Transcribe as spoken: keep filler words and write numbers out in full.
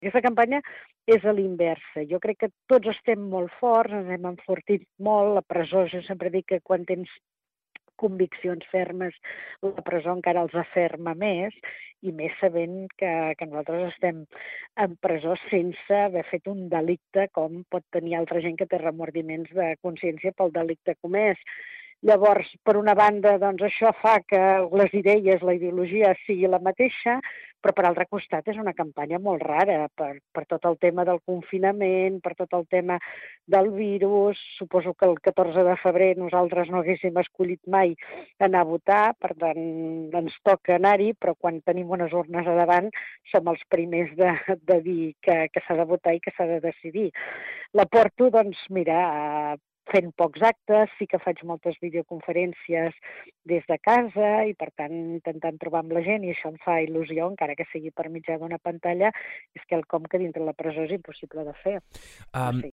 Aquesta campanya és a l'inversa. Jo crec que tots estem molt forts, ens hem enfortit molt. La presó, jo sempre dic que quan tens conviccions fermes, la presó encara els aferma més, i més sabent que, que nosaltres estem en presó sense haver fet un delicte com pot tenir altra gent que té remordiments de consciència pel delicte comès. Llavors, per una banda, doncs això fa que les idees, la ideologia sigui la mateixa, però per altre costat és una campanya molt rara per, per tot el tema del confinament, per tot el tema del virus. Suposo que el catorze de febrer nosaltres no haguéssim escollit mai anar a votar, per tant ens toca anar-hi, però quan tenim unes urnes a davant som els primers de, de dir que, que s'ha de votar i que s'ha de decidir. La porto, doncs, mira, fent pocs actes, sí que faig moltes videoconferències des de casa i, per tant, intentant trobar amb la gent, i això em fa il·lusió, encara que sigui per mitjà d'una pantalla, és quelcom que dintre la presó és impossible de fer. Um,